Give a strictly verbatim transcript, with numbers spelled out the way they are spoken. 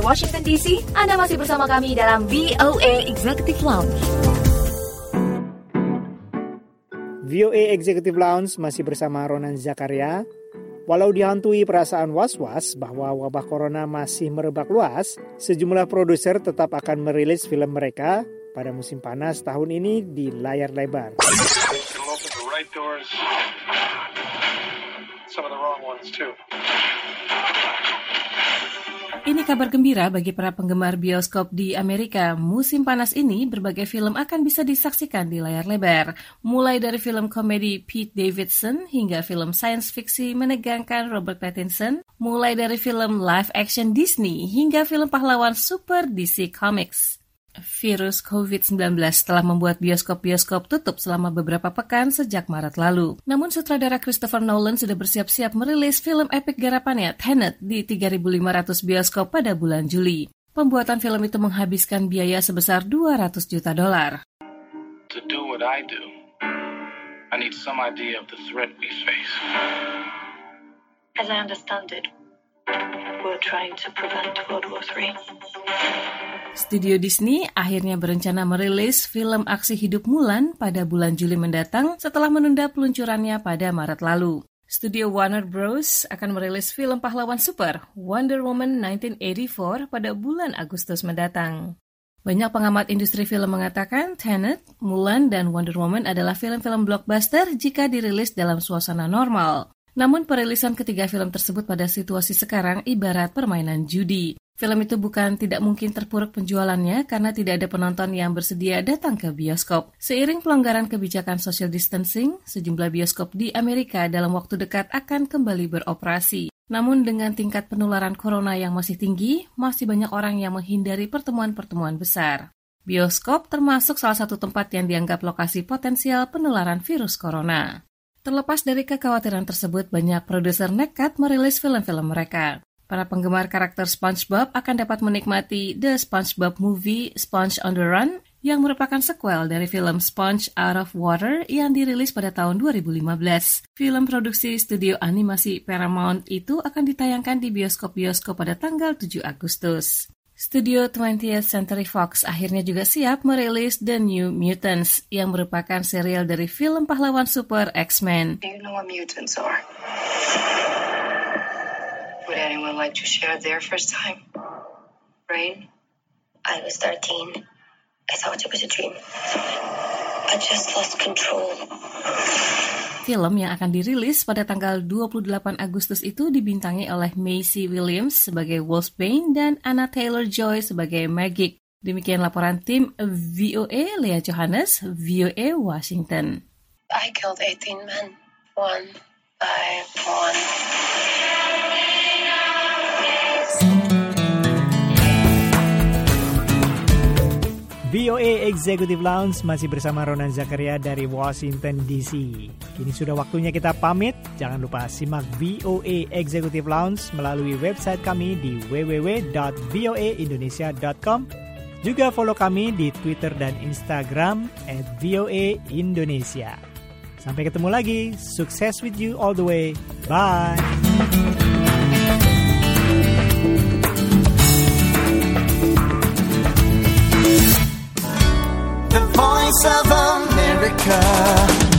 dari Washington D C, Anda masih bersama kami dalam V O A Executive Lounge. V O A Executive Lounge masih bersama Ronan Zakaria. Walau dihantui perasaan was-was bahwa wabah corona masih merebak luas, sejumlah produser tetap akan merilis film mereka pada musim panas tahun ini di layar lebar. Ini kabar gembira bagi para penggemar bioskop di Amerika. Musim panas ini, berbagai film akan bisa disaksikan di layar lebar. Mulai dari film komedi Pete Davidson hingga film science fiksi menegangkan Robert Pattinson. Mulai dari film live action Disney hingga film pahlawan super D C Comics. Virus covid sembilan belas telah membuat bioskop-bioskop tutup selama beberapa pekan sejak Maret lalu. Namun sutradara Christopher Nolan sudah bersiap-siap merilis film epik garapannya Tenet di tiga ribu lima ratus bioskop pada bulan Juli. Pembuatan film itu menghabiskan biaya sebesar dua ratus juta dolar. To do what I do, I need some idea of the threat we face. As I understand it, we're trying to prevent World War three. Studio Disney akhirnya berencana merilis film aksi hidup Mulan pada bulan Juli mendatang setelah menunda peluncurannya pada Maret lalu. Studio Warner Bros. Akan merilis film pahlawan super Wonder Woman nineteen eighty-four pada bulan Agustus mendatang. Banyak pengamat industri film mengatakan Tenet, Mulan, dan Wonder Woman adalah film-film blockbuster jika dirilis dalam suasana normal. Namun perilisan ketiga film tersebut pada situasi sekarang ibarat permainan judi. Film itu bukan tidak mungkin terpuruk penjualannya karena tidak ada penonton yang bersedia datang ke bioskop. Seiring pelonggaran kebijakan social distancing, sejumlah bioskop di Amerika dalam waktu dekat akan kembali beroperasi. Namun dengan tingkat penularan corona yang masih tinggi, masih banyak orang yang menghindari pertemuan-pertemuan besar. Bioskop termasuk salah satu tempat yang dianggap lokasi potensial penularan virus corona. Terlepas dari kekhawatiran tersebut, banyak produser nekat merilis film-film mereka. Para penggemar karakter SpongeBob akan dapat menikmati The SpongeBob Movie Sponge on the Run yang merupakan sequel dari film Sponge Out of Water yang dirilis pada tahun dua ribu lima belas. Film produksi studio animasi Paramount itu akan ditayangkan di bioskop-bioskop pada tanggal tujuh Agustus. Studio twentieth Century Fox akhirnya juga siap merilis The New Mutants yang merupakan serial dari film pahlawan super X-Men. Do you know what mutants are? Would anyone like to share their first time? Rain? I was thirteen. I thought it was a dream. I just lost control. Film yang akan dirilis pada tanggal dua puluh delapan Agustus itu dibintangi oleh Maisie Williams sebagai Wolfsbane dan Anna Taylor-Joy sebagai Magik. Demikian laporan tim V O A, Leah Johannes, V O A Washington. I killed eighteen men, one by one. V O A Executive Lounge masih bersama Ronan Zakaria dari Washington D C. Kini sudah waktunya kita pamit. Jangan lupa simak V O A Executive Lounge melalui website kami di w w w dot v o a indonesia dot com. Juga follow kami di Twitter dan Instagram at V O A Indonesia. Sampai ketemu lagi. Sukses with you all the way. Bye. The Voice of America.